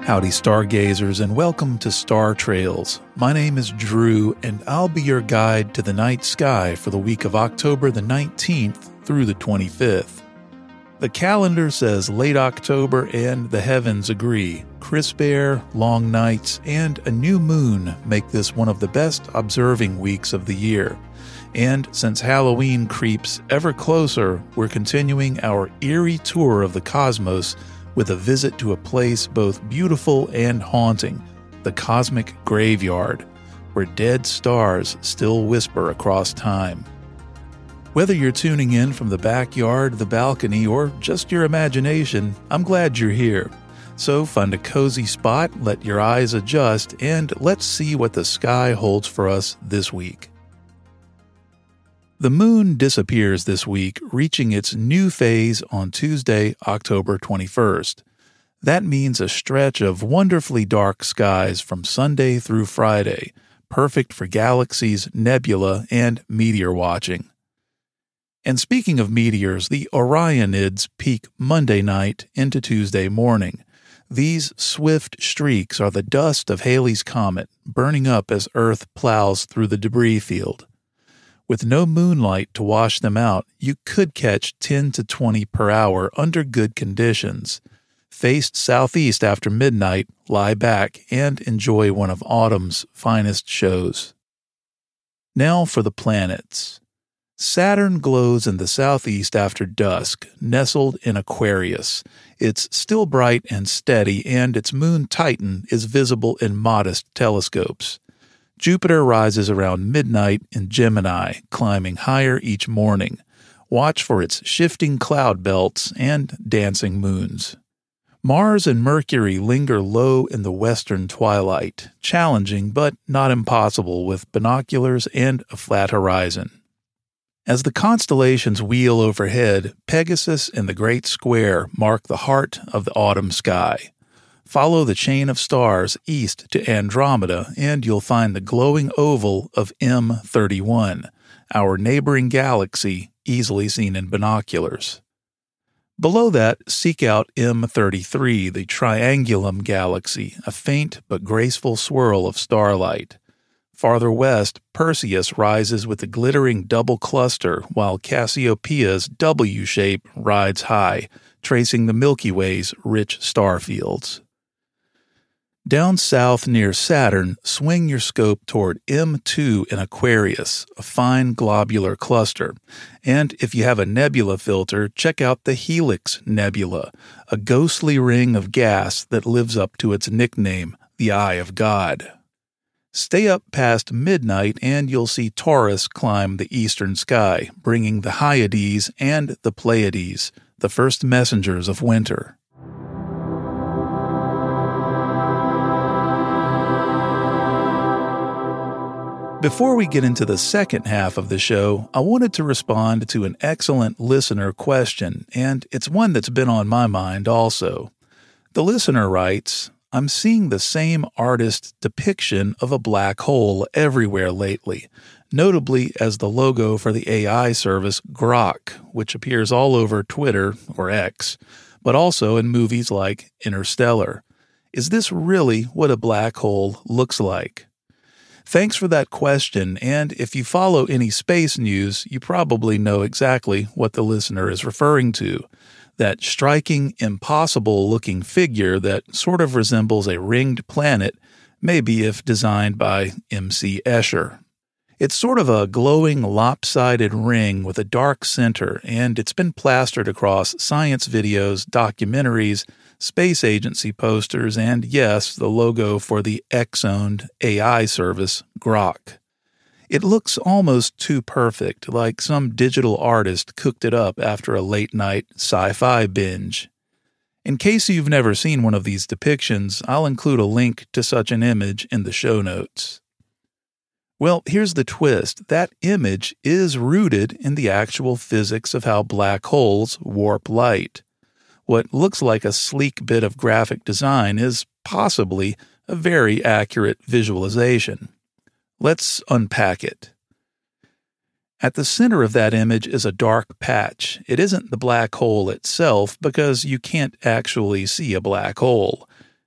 Howdy, stargazers, and welcome to Star Trails. My name is Drew, and I'll be your guide to the night sky for the week of October the 19th through the 25th. The calendar says late October, and the heavens agree. Crisp air, long nights, and a new moon make this one of the best observing weeks of the year. And since Halloween creeps ever closer, we're continuing our eerie tour of the cosmos with a visit to a place both beautiful and haunting, the cosmic graveyard, where dead stars still whisper across time. Whether you're tuning in from the backyard, the balcony, or just your imagination, I'm glad you're here. So find a cozy spot, let your eyes adjust, and let's see what the sky holds for us this week. The moon disappears this week, reaching its new phase on Tuesday, October 21st. That means a stretch of wonderfully dark skies from Sunday through Friday, perfect for galaxies, nebula, and meteor watching. And speaking of meteors, the Orionids peak Monday night into Tuesday morning. These swift streaks are the dust of Halley's Comet, burning up as Earth plows through the debris field. With no moonlight to wash them out, you could catch 10 to 20 per hour under good conditions. Faced southeast after midnight, lie back and enjoy one of autumn's finest shows. Now for the planets. Saturn glows in the southeast after dusk, nestled in Aquarius. It's still bright and steady, and its moon Titan is visible in modest telescopes. Jupiter rises around midnight in Gemini, climbing higher each morning. Watch for its shifting cloud belts and dancing moons. Mars and Mercury linger low in the western twilight, challenging but not impossible with binoculars and a flat horizon. As the constellations wheel overhead, Pegasus and the Great Square mark the heart of the autumn sky. Follow the chain of stars east to Andromeda, and you'll find the glowing oval of M31, our neighboring galaxy, easily seen in binoculars. Below that, seek out M33, the Triangulum galaxy, a faint but graceful swirl of starlight. Farther west, Perseus rises with a glittering double cluster, while Cassiopeia's W shape rides high, tracing the Milky Way's rich star fields. Down south near Saturn, swing your scope toward M2 in Aquarius, a fine globular cluster. And if you have a nebula filter, check out the Helix Nebula, a ghostly ring of gas that lives up to its nickname, the Eye of God. Stay up past midnight and you'll see Taurus climb the eastern sky, bringing the Hyades and the Pleiades, the first messengers of winter. Before we get into the second half of the show, I wanted to respond to an excellent listener question, and it's one that's been on my mind also. The listener writes, I'm seeing the same artist's depiction of a black hole everywhere lately, notably as the logo for the AI service Grok, which appears all over Twitter, or X, but also in movies like Interstellar. Is this really what a black hole looks like? Thanks for that question, and if you follow any space news, you probably know exactly what the listener is referring to. That striking, impossible-looking figure that sort of resembles a ringed planet, maybe if designed by M.C. Escher. It's sort of a glowing, lopsided ring with a dark center, and it's been plastered across science videos, documentaries, space agency posters, and yes, the logo for the X-owned AI service, Grok. It looks almost too perfect, like some digital artist cooked it up after a late-night sci-fi binge. In case you've never seen one of these depictions, I'll include a link to such an image in the show notes. Well, here's the twist. That image is rooted in the actual physics of how black holes warp light. What looks like a sleek bit of graphic design is possibly a very accurate visualization. Let's unpack it. At the center of that image is a dark patch. It isn't the black hole itself because you can't actually see a black hole.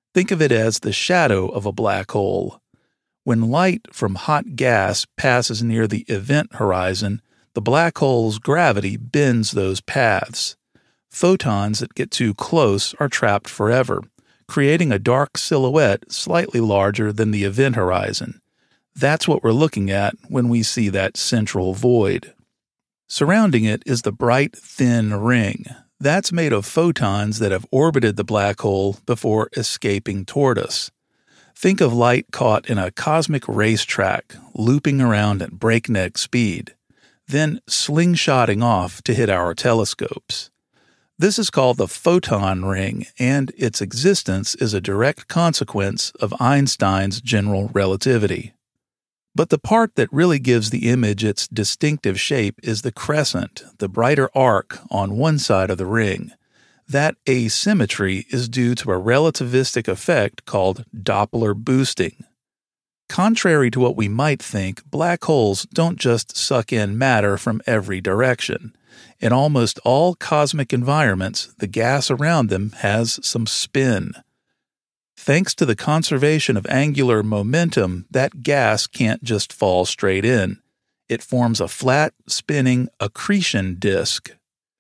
Think of it as the shadow of a black hole. When light from hot gas passes near the event horizon, the black hole's gravity bends those paths. Photons that get too close are trapped forever, creating a dark silhouette slightly larger than the event horizon. That's what we're looking at when we see that central void. Surrounding it is the bright, thin ring. That's made of photons that have orbited the black hole before escaping toward us. Think of light caught in a cosmic racetrack, looping around at breakneck speed, then slingshotting off to hit our telescopes. This is called the photon ring, and its existence is a direct consequence of Einstein's general relativity. But the part that really gives the image its distinctive shape is the crescent, the brighter arc on one side of the ring. That asymmetry is due to a relativistic effect called Doppler boosting. Contrary to what we might think, black holes don't just suck in matter from every direction. In almost all cosmic environments, the gas around them has some spin. Thanks to the conservation of angular momentum, that gas can't just fall straight in. It forms a flat, spinning accretion disk.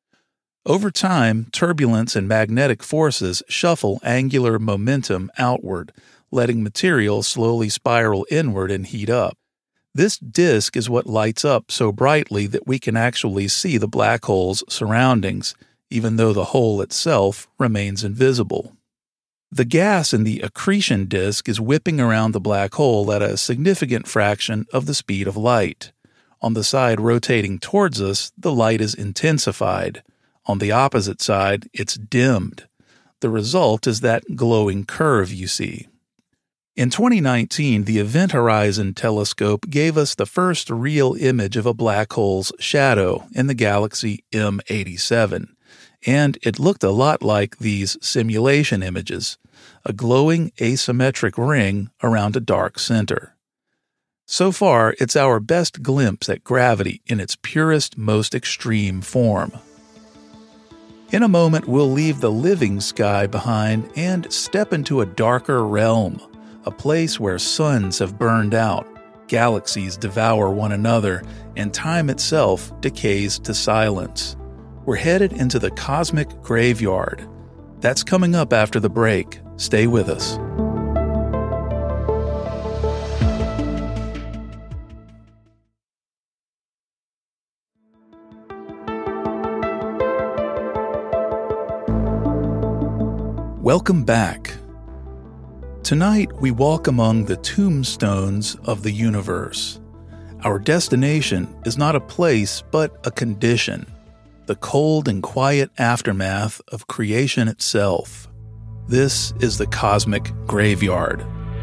Over time, turbulence and magnetic forces shuffle angular momentum outward, letting material slowly spiral inward and heat up. This disk is what lights up so brightly that we can actually see the black hole's surroundings, even though the hole itself remains invisible. The gas in the accretion disk is whipping around the black hole at a significant fraction of the speed of light. On the side rotating towards us, the light is intensified. On the opposite side, it's dimmed. The result is that glowing curve you see. In 2019, the Event Horizon Telescope gave us the first real image of a black hole's shadow in the galaxy M87, and it looked a lot like these simulation images, a glowing asymmetric ring around a dark center. So far, it's our best glimpse at gravity in its purest, most extreme form. In a moment, we'll leave the living sky behind and step into a darker realm, a place where suns have burned out, galaxies devour one another, and time itself decays to silence. We're headed into the cosmic graveyard. That's coming up after the break. Stay with us. Welcome back. Tonight, we walk among the tombstones of the universe. Our destination is not a place, but a condition, the cold and quiet aftermath of creation itself. This is the cosmic graveyard.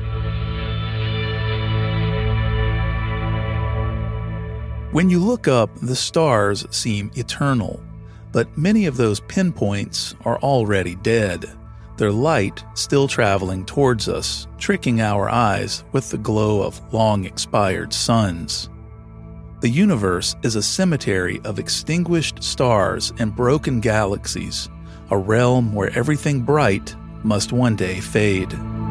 When you look up, the stars seem eternal, but many of those pinpoints are already dead. Their light still traveling towards us, tricking our eyes with the glow of long-expired suns. The universe is a cemetery of extinguished stars and broken galaxies, a realm where everything bright must one day fade.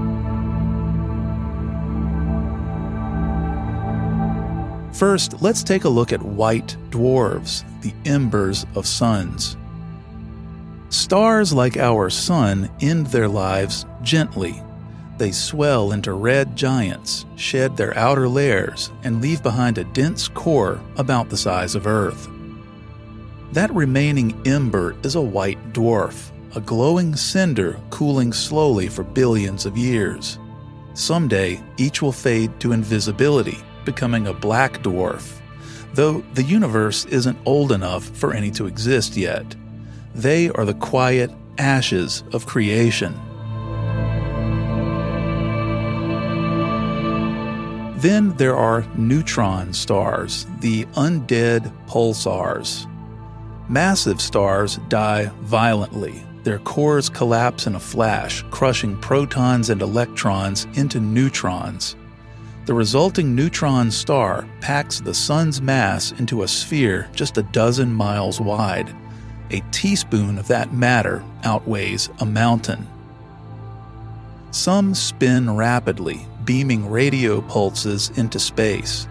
First, let's take a look at white dwarfs, the embers of suns. Stars like our sun end their lives gently. They swell into red giants, shed their outer layers, and leave behind a dense core about the size of Earth. That remaining ember is a white dwarf, a glowing cinder cooling slowly for billions of years. Someday, each will fade to invisibility, becoming a black dwarf, though the universe isn't old enough for any to exist yet. They are the quiet ashes of creation. Then there are neutron stars, the undead pulsars. Massive stars die violently. Their cores collapse in a flash, crushing protons and electrons into neutrons. The resulting neutron star packs the sun's mass into a sphere just a dozen miles wide. A teaspoon of that matter outweighs a mountain. Some spin rapidly, beaming radio pulses into space.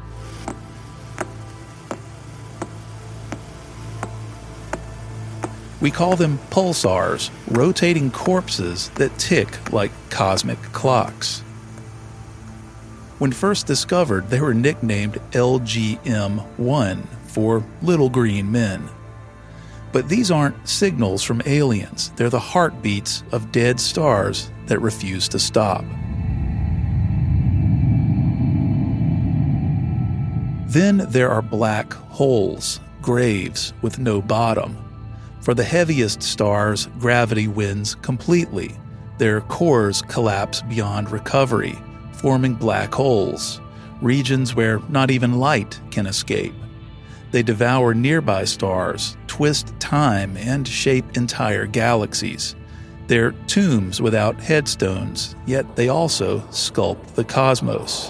We call them pulsars, rotating corpses that tick like cosmic clocks. When first discovered, they were nicknamed LGM-1 for Little Green Men. But these aren't signals from aliens. They're the heartbeats of dead stars that refuse to stop. Then there are black holes, graves with no bottom. For the heaviest stars, gravity wins completely. Their cores collapse beyond recovery, forming black holes, regions where not even light can escape. They devour nearby stars, twist time, and shape entire galaxies. They're tombs without headstones, yet they also sculpt the cosmos.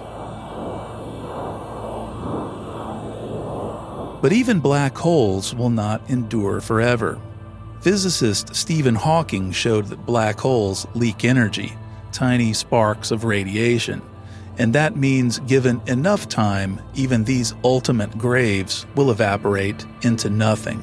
But even black holes will not endure forever. Physicist Stephen Hawking showed that black holes leak energy, tiny sparks of radiation, and that means given enough time, even these ultimate graves will evaporate into nothing.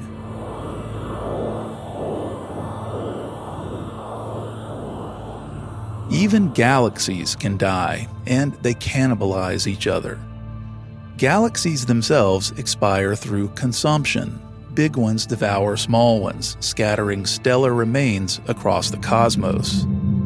Even galaxies can die, and they cannibalize each other. Galaxies themselves expire through consumption. Big ones devour small ones, scattering stellar remains across the cosmos.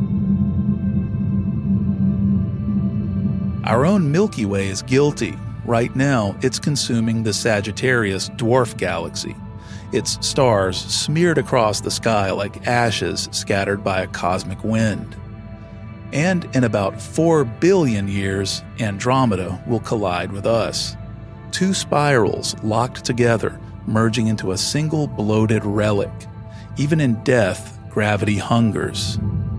Our own Milky Way is guilty. Right now, it's consuming the Sagittarius dwarf galaxy. Its stars smeared across the sky like ashes scattered by a cosmic wind. And in about 4 billion years, Andromeda will collide with us. 2 spirals locked together, merging into a single bloated relic. Even in death, gravity hungers.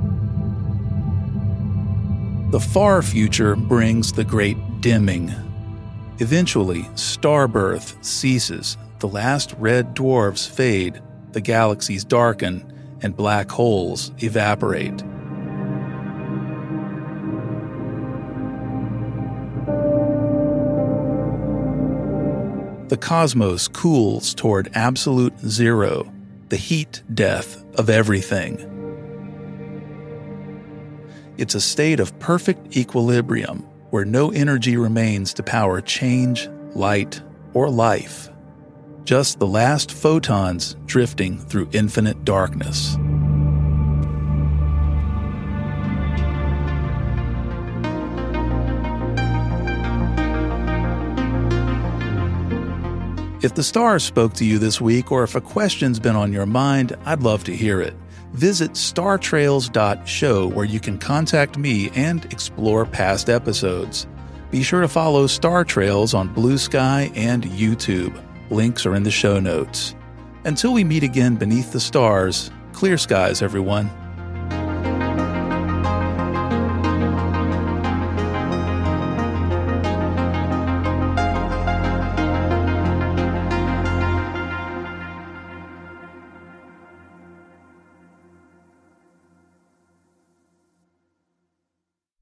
The far future brings the great dimming. Eventually, star birth ceases, the last red dwarfs fade, the galaxies darken, and black holes evaporate. The cosmos cools toward absolute zero, the heat death of everything. It's a state of perfect equilibrium where no energy remains to power change, light, or life. Just the last photons drifting through infinite darkness. If the stars spoke to you this week, or if a question's been on your mind, I'd love to hear it. Visit startrails.show where you can contact me and explore past episodes. Be sure to follow Star Trails on Blue Sky and YouTube. Links are in the show notes. Until we meet again beneath the stars, clear skies, everyone.